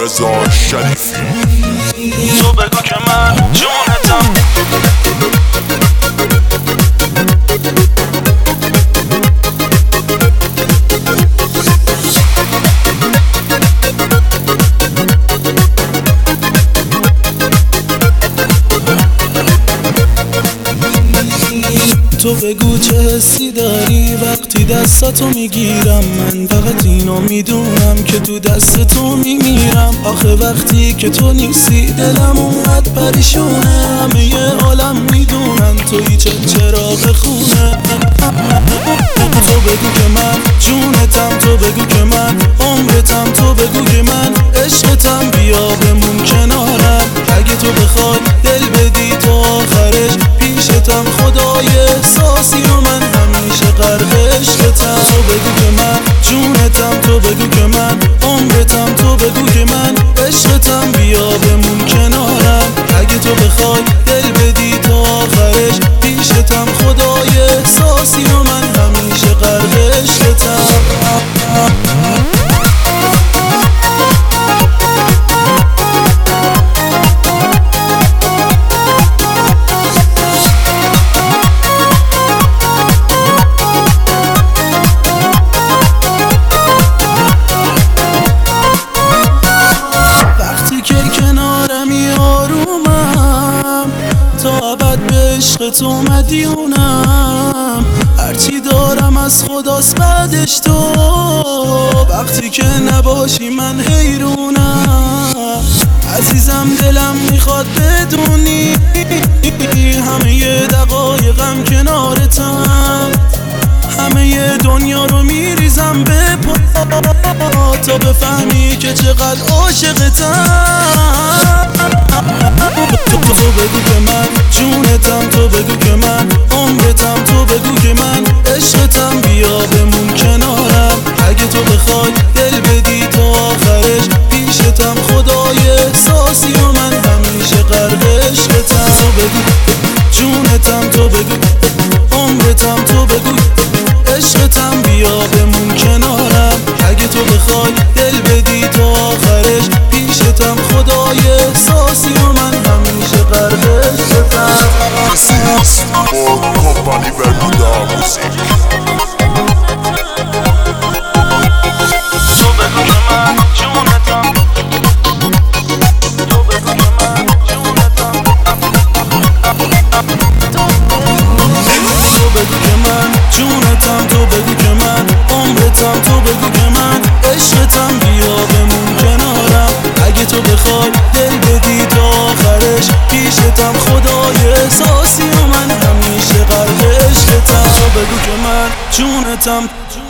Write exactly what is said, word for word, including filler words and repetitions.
رضا شریفی. تو بگو که من جونتم. تو بگو چه حسی داری وقتی دستاتو میگیرم، من فقط اینو میدونم که تو دست تو میمیرم. آخه وقتی که تو نیستی دلم اونقدر پریشونه، همه ی عالم میدونن توی چه چراغ خونه. تو بگو که من جونتم، تو بگو که من عمرتم، تو بگو که من عشقتم، بیا بمون کنارم. اگه تو بخوای دل بدی تو آخرش پیشتم، خدای احساسی و من همیشه غرق عشقتم. تو بگو که من جونتم، تو بگو که من عمرتم، تو بگو که من عشقتم، بیا بمون کنارم. اگه تو بخوای دل بدی تو آخرش پیشتم، خدای احساسی و من همیشه غرق عشقتم. تو مدیونم، هرچی دارم از خداست بعدش تو. وقتی که نباشی من حیرونم، عزیزم دلم میخواد بدونی همه ی دقایقم کنارتم، همه ی دنیا رو میریزم به پا تا بفهمی که چقدر عاشقتم. تو بگو که من جونتم، تو بگو که من عمرتم، تو بگو که من عشقتم، بیا بمون کنارم. اگه تو بخوای دل بدی تو آخرش پیشتم، خدای احساسی و من همیشه غرق عشقتم. تو بگو جونتم، تو بگو عمرتم، تو بگو عشقتم، بیا بمون کنارم. اگه تو بخوای دل بدی تو آخرش پیشتم، خدای احساسی و من همیشه غرق عشقتم. کمپانی برمودا موزیک. تو بگو که من جونتم، تو بگو که من جونتم، تو بگو که من جونتم، تو بگو که من عمرتم، تو بگو که من عشقتم، بیا بمون کنارم. اگه تو بخوای دل بدی تا آخرش پیشتم، خدای احساسی و من همیشه غرق عشقتم. تو بگو که من جونتم.